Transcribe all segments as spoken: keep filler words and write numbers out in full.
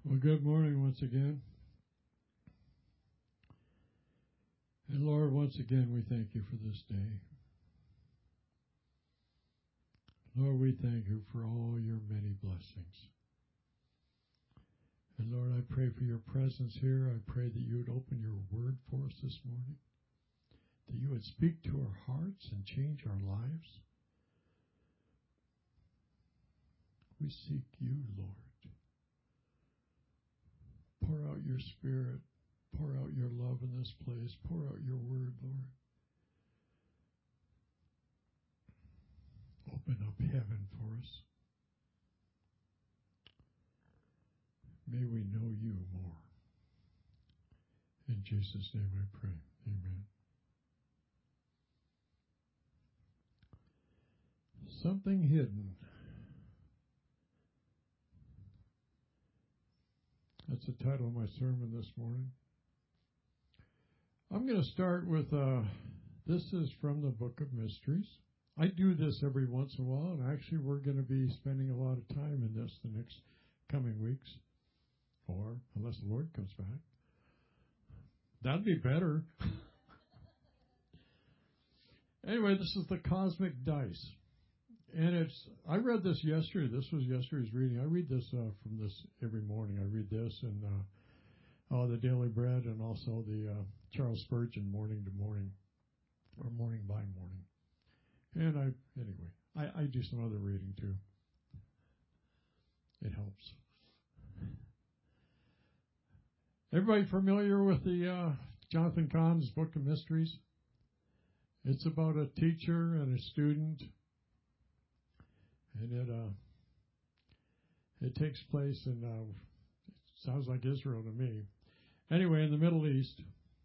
Well, good morning once again. And Lord, once again, we thank you for this day. Lord, we thank you for all your many blessings. And Lord, I pray for your presence here. I pray that you would open your word for us this morning, that you would speak to our hearts and change our lives. We seek you, Lord. Pour out your spirit. Pour out your love in this place. Pour out your word, Lord. Open up heaven for us. May we know you more. In Jesus' name I pray. Amen. Something hidden. That's the title of my sermon this morning. I'm going to start with, uh, this is from the Book of Mysteries. I do this every once in a while, and actually we're going to be spending a lot of time in this the next coming weeks, or unless the Lord comes back. That'd be better. Anyway, this is the Cosmic Dice. And it's, I read this yesterday. This was yesterday's reading. I read this uh, from this every morning. I read this and uh, oh, the Daily Bread and also the uh, Charles Spurgeon Morning to Morning, or Morning by Morning. And I, anyway, I, I do some other reading too. It helps. Everybody familiar with the uh, Jonathan Cahn's Book of Mysteries? It's about a teacher and a student. And it uh, it takes place in, uh, it sounds like Israel to me. Anyway, in the Middle East.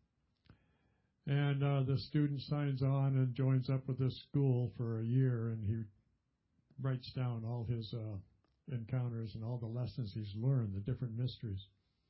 And uh, the student signs on and joins up with this school for a year, and he writes down all his uh, encounters and all the lessons he's learned, the different mysteries.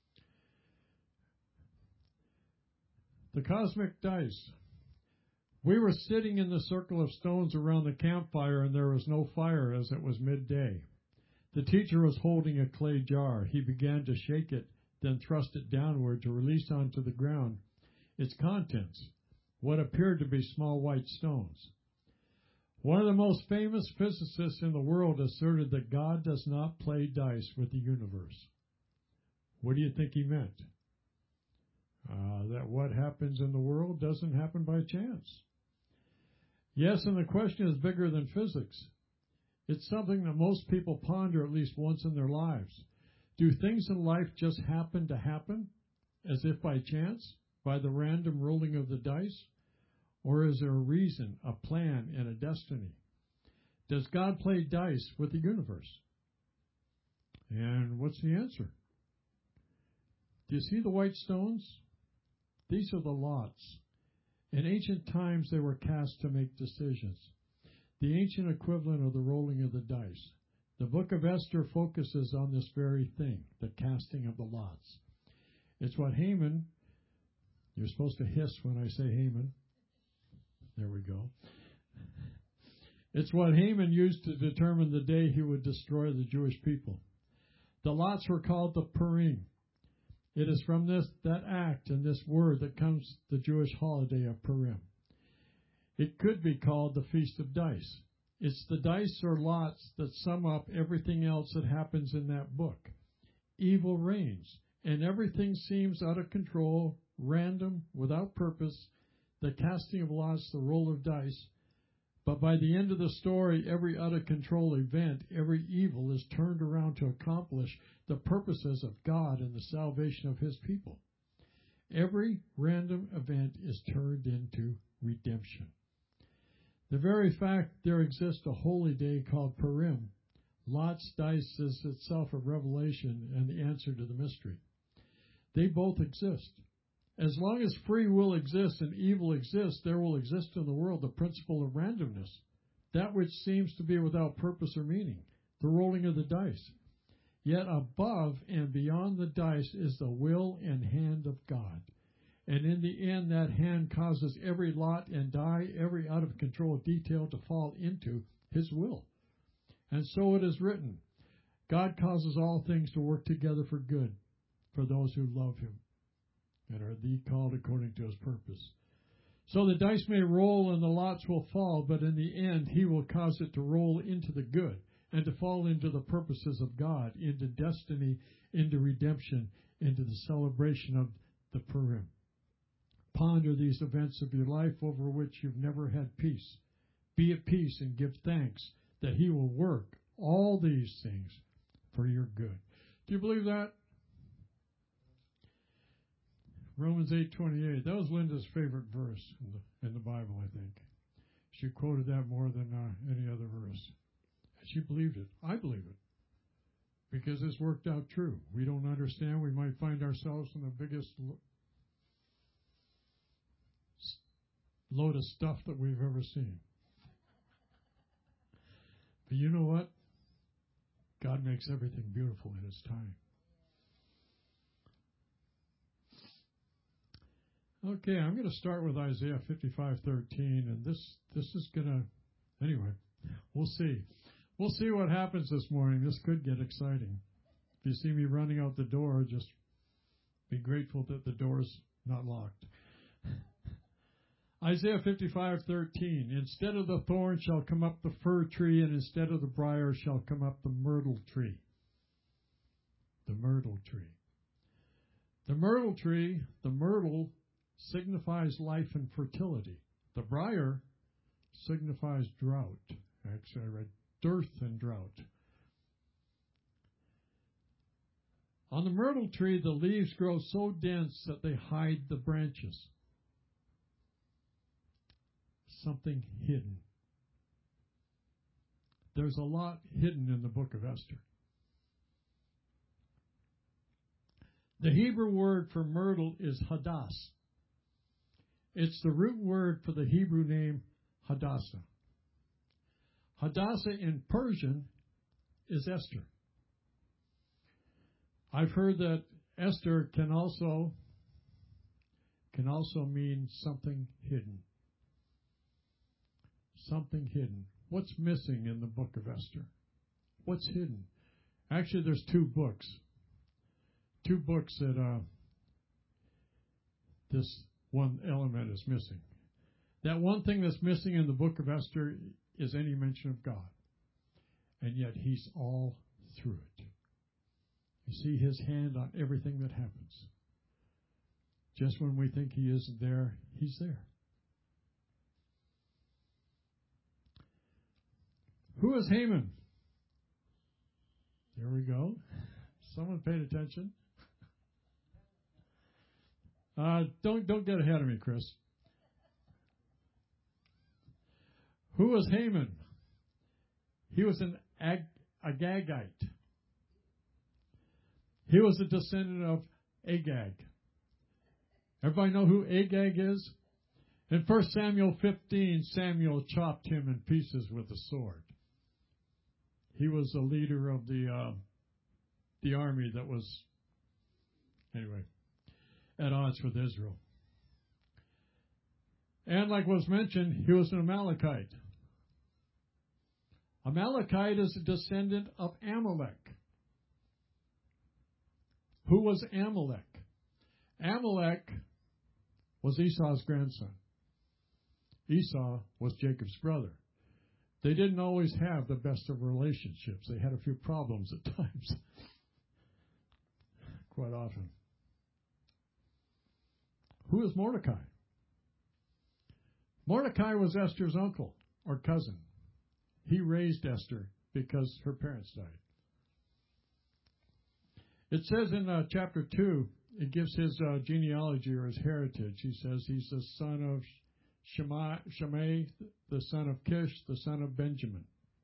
The Cosmic Dice. We were sitting in the circle of stones around the campfire, and there was no fire as it was midday. The teacher was holding a clay jar. He began to shake it, then thrust it downward to release onto the ground its contents, what appeared to be small white stones. One of the most famous physicists in the world asserted that God does not play dice with the universe. What do you think he meant? Uh, that what happens in the world doesn't happen by chance. Yes, and the question is bigger than physics. It's something that most people ponder at least once in their lives. Do things in life just happen to happen, as if by chance, by the random rolling of the dice? Or is there a reason, a plan, and a destiny? Does God play dice with the universe? And what's the answer? Do you see the white stones? These are the lots. In ancient times, they were cast to make decisions, the ancient equivalent of the rolling of the dice. The book of Esther focuses on this very thing, the casting of the lots. It's what Haman, you're supposed to hiss when I say Haman. There we go. It's what Haman used to determine the day he would destroy the Jewish people. The lots were called the Purim. It is from this that act and this word that comes the Jewish holiday of Purim. It could be called the Feast of Dice. It's the dice or lots that sum up everything else that happens in that book. Evil reigns, and everything seems out of control, random, without purpose, the casting of lots, the roll of dice. But by the end of the story, every out-of-control event, every evil is turned around to accomplish the purposes of God and the salvation of His people. Every random event is turned into redemption. The very fact there exists a holy day called Purim, Lot's dice is itself a revelation and the answer to the mystery. They both exist. As long as free will exists and evil exists, there will exist in the world the principle of randomness, that which seems to be without purpose or meaning, the rolling of the dice. Yet above and beyond the dice is the will and hand of God. And in the end, that hand causes every lot and die, every out-of-control detail to fall into His will. And so it is written, God causes all things to work together for good for those who love him and are the called according to his purpose. So the dice may roll and the lots will fall, but in the end he will cause it to roll into the good and to fall into the purposes of God, into destiny, into redemption, into the celebration of the Purim. Ponder these events of your life over which you've never had peace. Be at peace and give thanks that he will work all these things for your good. Do you believe that? Romans eight twenty-eight. That was Linda's favorite verse in the, in the Bible, I think. She quoted that more than uh, any other verse. And she believed it. I believe it. Because it's worked out true. We don't understand. We might find ourselves in the biggest lo- load of stuff that we've ever seen. But you know what? God makes everything beautiful in his time. Okay, I'm going to start with Isaiah fifty-five thirteen, and this this is going to, anyway, we'll see. We'll see what happens this morning. This could get exciting. If you see me running out the door, just be grateful that the door's not locked. Isaiah fifty-five thirteen, instead of the thorn shall come up the fir tree, and instead of the briar shall come up the myrtle tree. The myrtle tree. The myrtle tree, the myrtle signifies life and fertility. The briar signifies drought. Actually, I read dearth and drought. On the myrtle tree, the leaves grow so dense that they hide the branches. Something hidden. There's a lot hidden in the book of Esther. The Hebrew word for myrtle is hadass. It's the root word for the Hebrew name Hadassah. Hadassah in Persian is Esther. I've heard that Esther can also can also mean something hidden. Something hidden. What's missing in the book of Esther? What's hidden? Actually, there's two books. Two books that uh, this one element is missing. That one thing that's missing in the book of Esther is any mention of God. And yet he's all through it. You see his hand on everything that happens. Just when we think he isn't there, he's there. Who is Haman? There we go. Someone paid attention. Uh, don't don't get ahead of me, Chris. Who was Haman? He was an Ag- Agagite. He was a descendant of Agag. Everybody know who Agag is? In First Samuel fifteen, Samuel chopped him in pieces with a sword. He was the leader of the uh, the army that was, anyway, at odds with Israel. And like was mentioned, he was an Amalekite. Amalekite is a descendant of Amalek. Who was Amalek? Amalek was Esau's grandson. Esau was Jacob's brother. They didn't always have the best of relationships. They had a few problems at times. Quite often. Who is Mordecai? Mordecai was Esther's uncle or cousin. He raised Esther because her parents died. It says in uh, chapter two, it gives his uh, genealogy or his heritage. He says he's the son of Shimei, Shimei, the son of Kish, the son of Benjamin.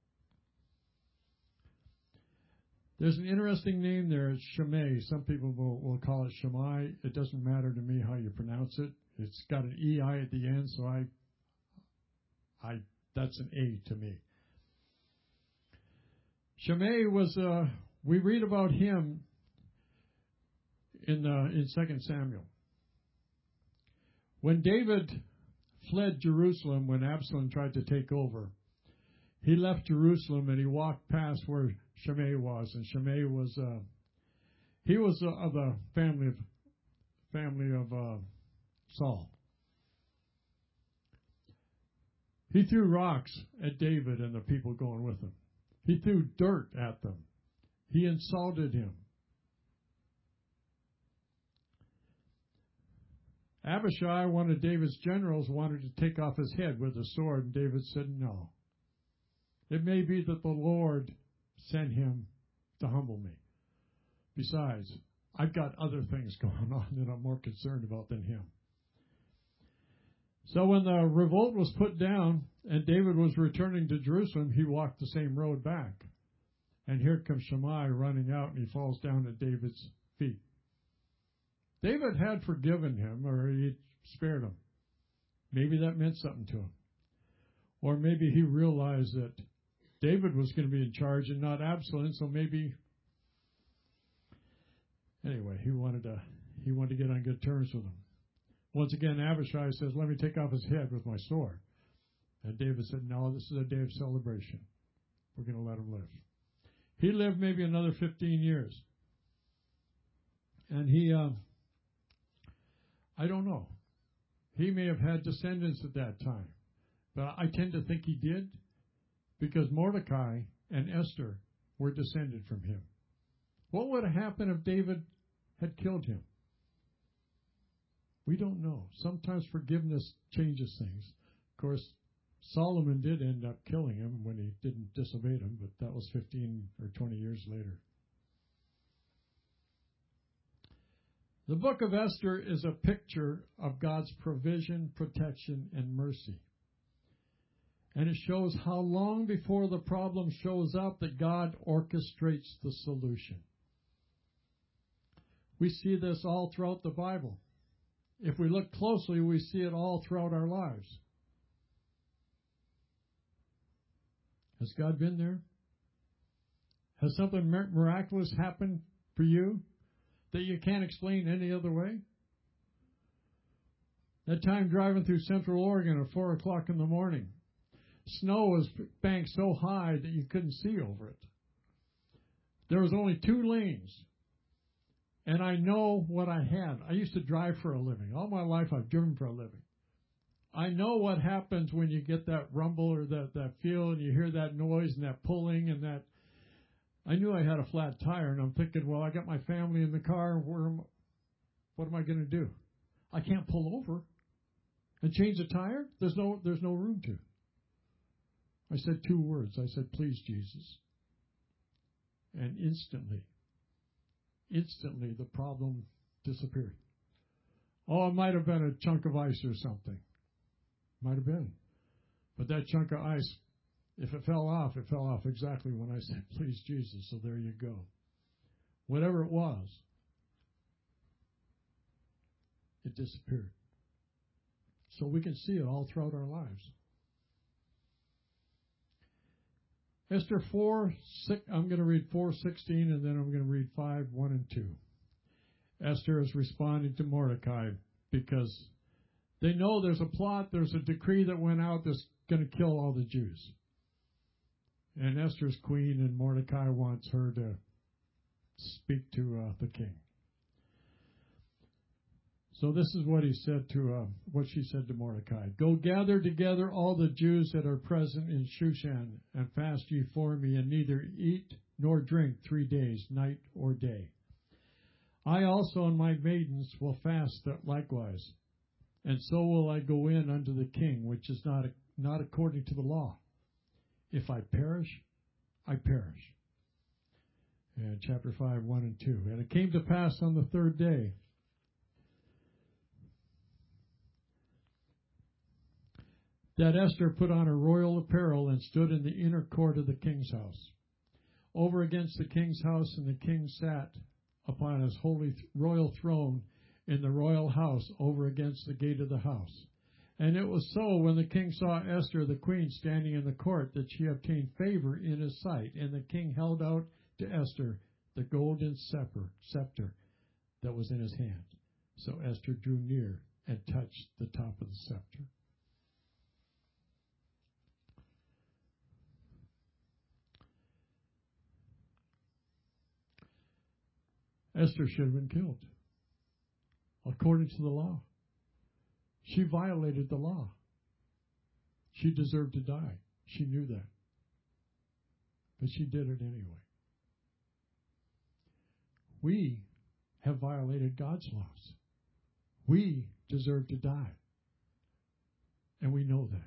There's an interesting name there. It's Shimei. Some people will, will call it Shimei. It doesn't matter to me how you pronounce it. It's got an E I at the end, so I, I that's an A to me. Shimei was. Uh, we read about him in uh, in Second Samuel. When David fled Jerusalem when Absalom tried to take over, he left Jerusalem and he walked past where Shimei was, and Shimei was uh, he was uh, of the family of family of uh, Saul. He threw rocks at David and the people going with him. He threw dirt at them. He insulted him. Abishai, one of David's generals, wanted to take off his head with a sword, and David said no. It may be that the Lord sent him to humble me. Besides, I've got other things going on that I'm more concerned about than him. So when the revolt was put down and David was returning to Jerusalem, he walked the same road back. And here comes Shimei running out, and he falls down at David's feet. David had forgiven him, or he spared him. Maybe that meant something to him. Or maybe he realized that David was going to be in charge and not Absalom, so maybe... Anyway, he wanted to he wanted to get on good terms with him. Once again, Abishai says, let me take off his head with my sword. And David said, no, this is a day of celebration. We're going to let him live. He lived maybe another fifteen years. And he, uh, I don't know. He may have had descendants at that time. But I tend to think he did, because Mordecai and Esther were descended from him. What would have happened if David had killed him? We don't know. Sometimes forgiveness changes things. Of course, Solomon did end up killing him when he didn't disobey him, but that was fifteen or twenty years later. The book of Esther is a picture of God's provision, protection, and mercy. And it shows how long before the problem shows up that God orchestrates the solution. We see this all throughout the Bible. If we look closely, we see it all throughout our lives. Has God been there? Has something miraculous happened for you that you can't explain any other way? That time driving through Central Oregon at four o'clock in the morning, snow was banked so high that you couldn't see over it. There was only two lanes. And I know what I had. I used to drive for a living. All my life I've driven for a living. I know what happens when you get that rumble or that, that feel and you hear that noise and that pulling and that. I knew I had a flat tire, and I'm thinking, well, I got my family in the car. Where am, what am I going to do? I can't pull over and change the tire. There's no, there's no room to. I said two words. I said, please, Jesus. And instantly, instantly the problem disappeared. Oh, it might have been a chunk of ice or something. Might have been. But that chunk of ice, if it fell off, it fell off exactly when I said, please, Jesus. So there you go. Whatever it was, it disappeared. So we can see it all throughout our lives. Esther four, six, I'm going to read four sixteen, and then I'm going to read five, one and two. Esther is responding to Mordecai because they know there's a plot, there's a decree that went out that's going to kill all the Jews. And Esther's queen, and Mordecai wants her to speak to uh, the king. So this is what he said to, uh, what she said to Mordecai. Go gather together all the Jews that are present in Shushan, and fast ye for me, and neither eat nor drink three days, night or day. I also and my maidens will fast likewise, and so will I go in unto the king, which is not, not according to the law. If I perish, I perish. And chapter five, one and two. And it came to pass on the third day, that Esther put on her royal apparel and stood in the inner court of the king's house, over against the king's house, and the king sat upon his holy th- royal throne in the royal house, over against the gate of the house. And it was so, when the king saw Esther the queen standing in the court, that she obtained favor in his sight. And the king held out to Esther the golden scepter, scepter that was in his hand. So Esther drew near and touched the top of the scepter. Esther should have been killed according to the law. She violated the law. She deserved to die. She knew that. But she did it anyway. We have violated God's laws. We deserve to die. And we know that.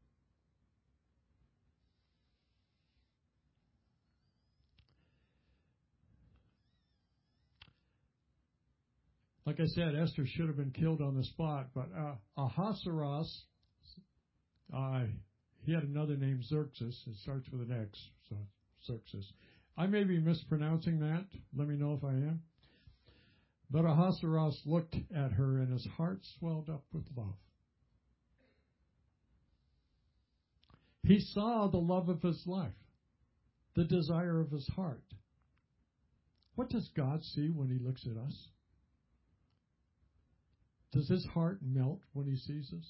Like I said, Esther should have been killed on the spot, but uh, Ahasuerus, uh, he had another name, Xerxes. It starts with an X, so Xerxes. I may be mispronouncing that. Let me know if I am. But Ahasuerus looked at her, and his heart swelled up with love. He saw the love of his life, the desire of his heart. What does God see when he looks at us? Does his heart melt when he sees us?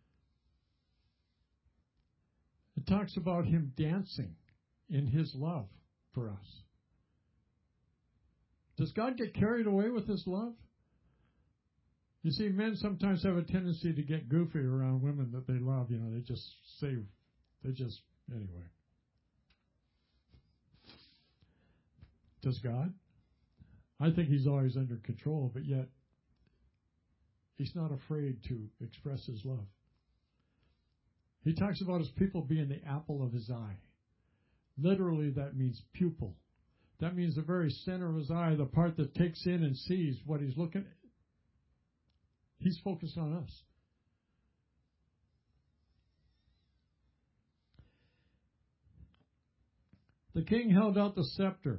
It talks about him dancing in his love for us. Does God get carried away with his love? You see, men sometimes have a tendency to get goofy around women that they love. You know, they just say, they just, anyway. Does God? I think he's always under control, but yet he's not afraid to express his love. He talks about his people being the apple of his eye. Literally, that means pupil. That means the very center of his eye, the part that takes in and sees what he's looking at. He's focused on us. The king held out the scepter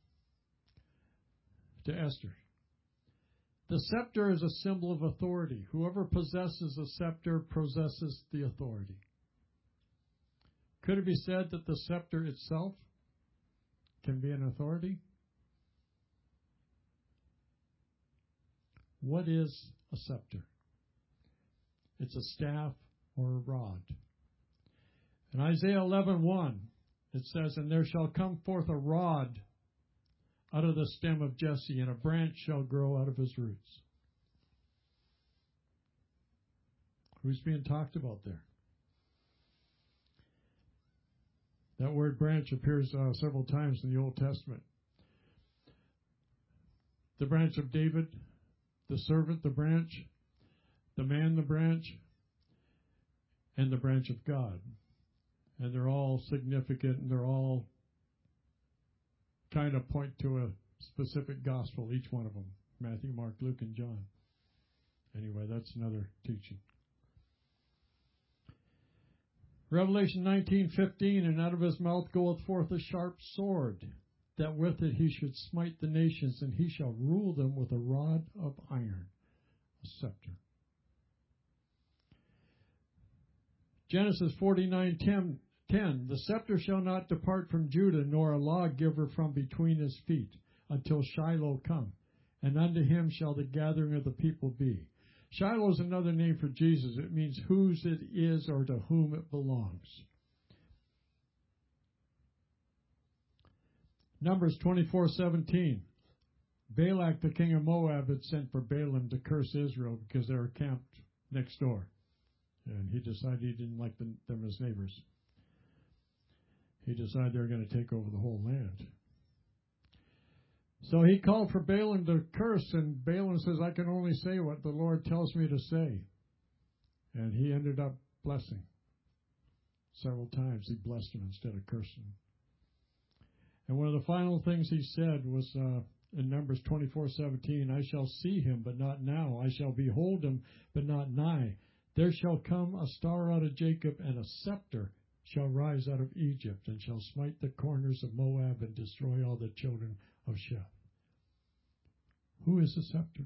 to Esther. The scepter is a symbol of authority. Whoever possesses a scepter possesses the authority. Could it be said that the scepter itself can be an authority? What is a scepter? It's a staff or a rod. In Isaiah eleven one, it says, "And there shall come forth a rod out of the stem of Jesse, and a branch shall grow out of his roots." Who's being talked about there? That word branch appears uh, several times in the Old Testament. The branch of David, the servant, the branch, the man, the branch, and the branch of God. And they're all significant, and they're all kind of point to a specific gospel, each one of them. Matthew, Mark, Luke, and John. Anyway, that's another teaching. Revelation nineteen fifteen, "And out of his mouth goeth forth a sharp sword, that with it he should smite the nations, and he shall rule them with a rod of iron," a scepter. Genesis forty-nine ten, "The scepter shall not depart from Judah, nor a lawgiver from between his feet, until Shiloh come, and unto him shall the gathering of the people be." Shiloh is another name for Jesus. It means whose it is or to whom it belongs. Numbers twenty-four seventeen. Balak, the king of Moab, had sent for Balaam to curse Israel because they were camped next door. And he decided he didn't like them, them as neighbors. He decided they were going to take over the whole land. So he called for Balaam to curse, and Balaam says, "I can only say what the Lord tells me to say." And he ended up blessing. Several times he blessed him instead of cursing. And one of the final things he said was uh, in Numbers twenty-four seventeen, "I shall see him, but not now. I shall behold him, but not nigh. There shall come a star out of Jacob, and a scepter shall rise out of Egypt, and shall smite the corners of Moab, and destroy all the children of Sheth." Who is the scepter?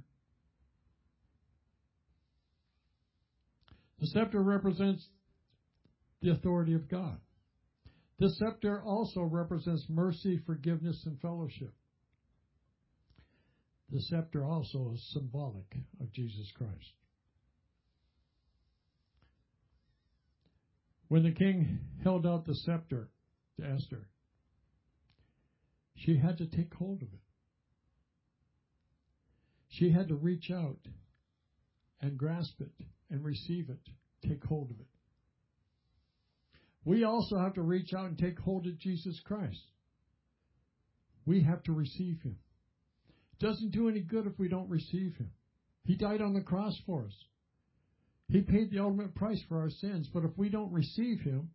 The scepter represents the authority of God. The scepter also represents mercy, forgiveness, and fellowship. The scepter also is symbolic of Jesus Christ. When the king held out the scepter to Esther, she had to take hold of it. She had to reach out and grasp it and receive it, take hold of it. We also have to reach out and take hold of Jesus Christ. We have to receive Him. It doesn't do any good if we don't receive Him. He died on the cross for us. He paid the ultimate price for our sins, but if we don't receive Him,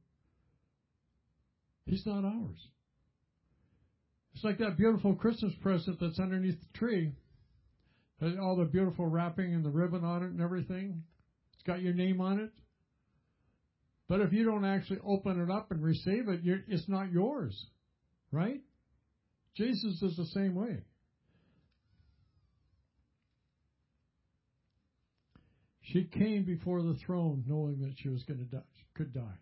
He's not ours. It's like that beautiful Christmas present that's underneath the tree. All the beautiful wrapping and the ribbon on it and everything. It's got your name on it. But if you don't actually open it up and receive it, you're, it's not yours. Right? Jesus is the same way. She came before the throne knowing that she was going to die, could die.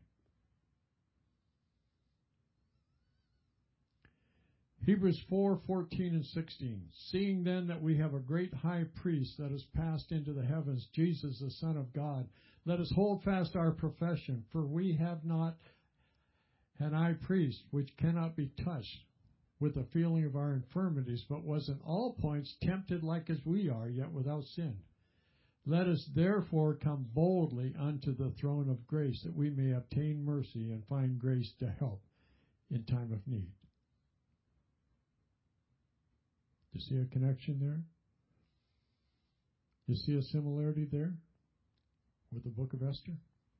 Hebrews four, fourteen and sixteen. Seeing then that we have a great high priest that has passed into the heavens, Jesus, the Son of God, let us hold fast our profession, for we have not an high priest which cannot be touched with the feeling of our infirmities, but was in all points tempted like as we are, yet without sin. Let us therefore come boldly unto the throne of grace, that we may obtain mercy and find grace to help in time of need. You see a connection there? You see a similarity there with the book of Esther?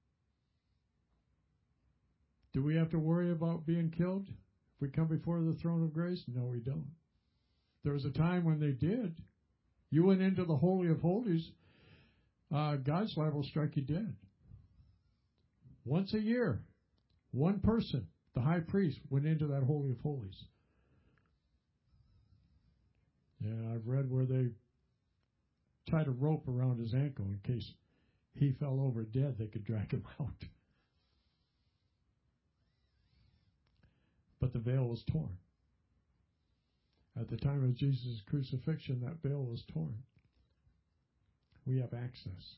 Do we have to worry about being killed if we come before the throne of grace? No, we don't. There was a time when they did. You went into the Holy of Holies, uh, God's liable to strike you dead. Once a year, one person, the high priest, went into that Holy of Holies. Yeah, I've read where they tied a rope around his ankle in case he fell over dead, they could drag him out. But the veil was torn. At the time of Jesus' crucifixion, that veil was torn. We have access.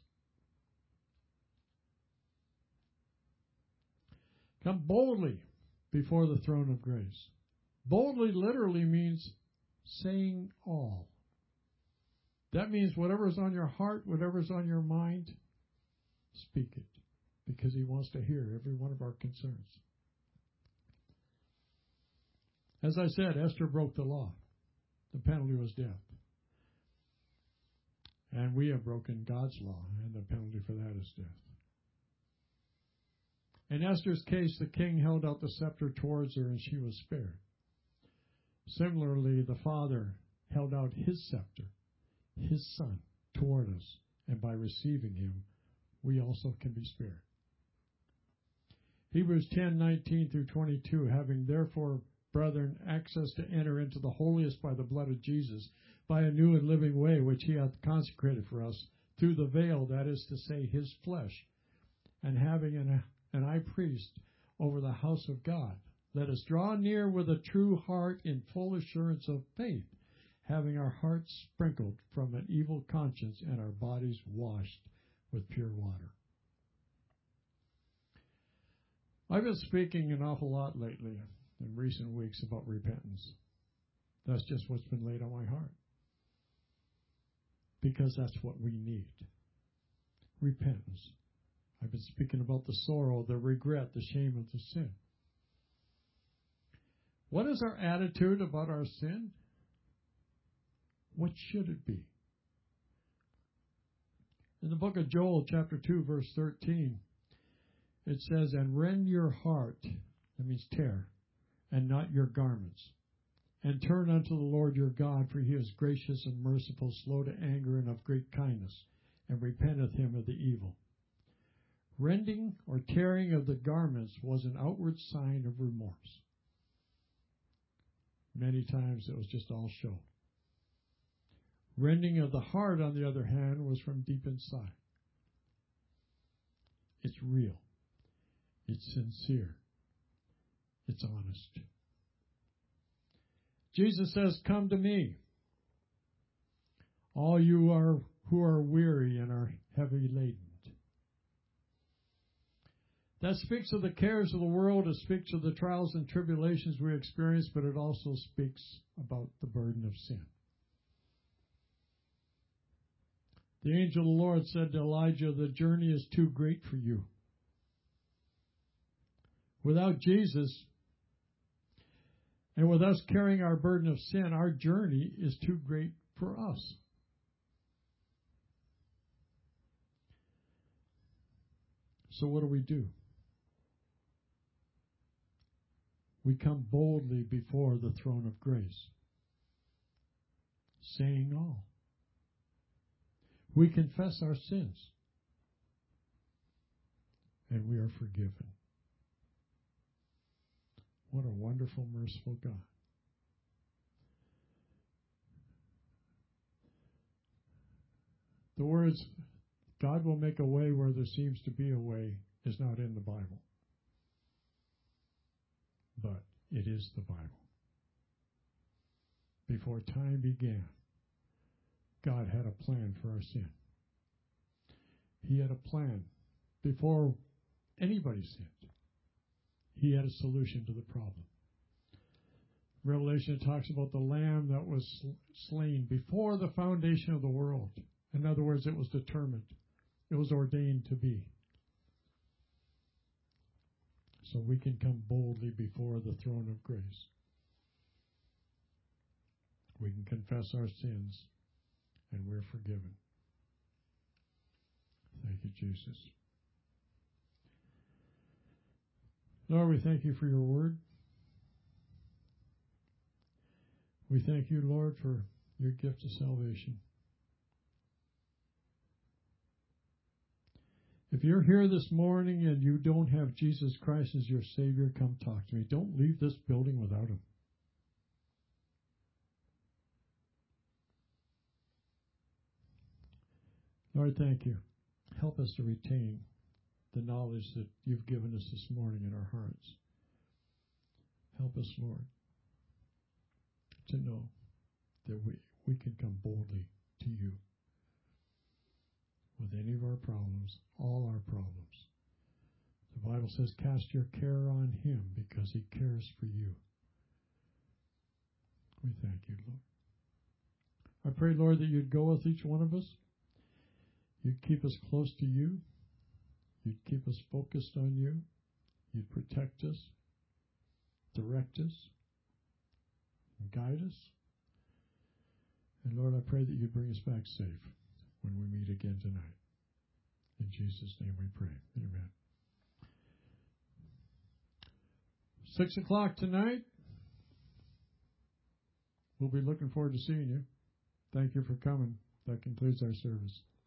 Come boldly before the throne of grace. Boldly literally means saying all. That means whatever's on your heart, whatever's on your mind, speak it, because He wants to hear every one of our concerns. As I said, Esther broke the law. The penalty was death. And we have broken God's law, and the penalty for that is death. In Esther's case, the king held out the scepter towards her, and she was spared. Similarly, the Father held out His scepter, His Son, toward us, and by receiving Him, we also can be spared. Hebrews ten, nineteen through twenty-two, having therefore, brethren, access to enter into the holiest by the blood of Jesus, by a new and living way which He hath consecrated for us, through the veil, that is to say, His flesh, and having an, an high priest over the house of God, let us draw near with a true heart in full assurance of faith, having our hearts sprinkled from an evil conscience and our bodies washed with pure water. I've been speaking an awful lot lately in recent weeks about repentance. That's just what's been laid on my heart. Because that's what we need. Repentance. I've been speaking about the sorrow, the regret, the shame of the sin. What is our attitude about our sin? What should it be? In the book of Joel, chapter two, verse thirteen, it says, and rend your heart, that means tear, and not your garments, and turn unto the Lord your God, for He is gracious and merciful, slow to anger, and of great kindness, and repenteth Him of the evil. Rending or tearing of the garments was an outward sign of remorse. Many times it was just all show. Rending of the heart, on the other hand, was from deep inside. It's real. It's sincere. It's honest. Jesus says, come to me, all you are who are weary and are heavy laden. That speaks of the cares of the world. It speaks of the trials and tribulations we experience, but it also speaks about the burden of sin. The angel of the Lord said to Elijah, the journey is too great for you. Without Jesus, and with us carrying our burden of sin, our journey is too great for us. So what do we do? We come boldly before the throne of grace, saying all. We confess our sins, and we are forgiven. What a wonderful, merciful God. The words, God will make a way where there seems to be a way, is not in the Bible. But it is the Bible. Before time began, God had a plan for our sin. He had a plan before anybody sinned. He had a solution to the problem. Revelation talks about the lamb that was slain before the foundation of the world. In other words, it was determined. It was ordained to be. So we can come boldly before the throne of grace. We can confess our sins, and we're forgiven. Thank you, Jesus. Lord, we thank you for your word. We thank you, Lord, for your gift of salvation. If you're here this morning and you don't have Jesus Christ as your Savior, come talk to me. Don't leave this building without him. Lord, thank you. Help us to retain the knowledge that you've given us this morning in our hearts. Help us, Lord, to know that we, we can come boldly to you with any of our problems, all our problems. The Bible says, cast your care on him because he cares for you. We thank you, Lord. I pray, Lord, that you'd go with each one of us. You'd keep us close to you. You'd keep us focused on you. You'd protect us, direct us, and guide us. And Lord, I pray that you'd bring us back safe when we meet again tonight. In Jesus' name we pray. Amen. Six o'clock tonight. We'll be looking forward to seeing you. Thank you for coming. That concludes our service.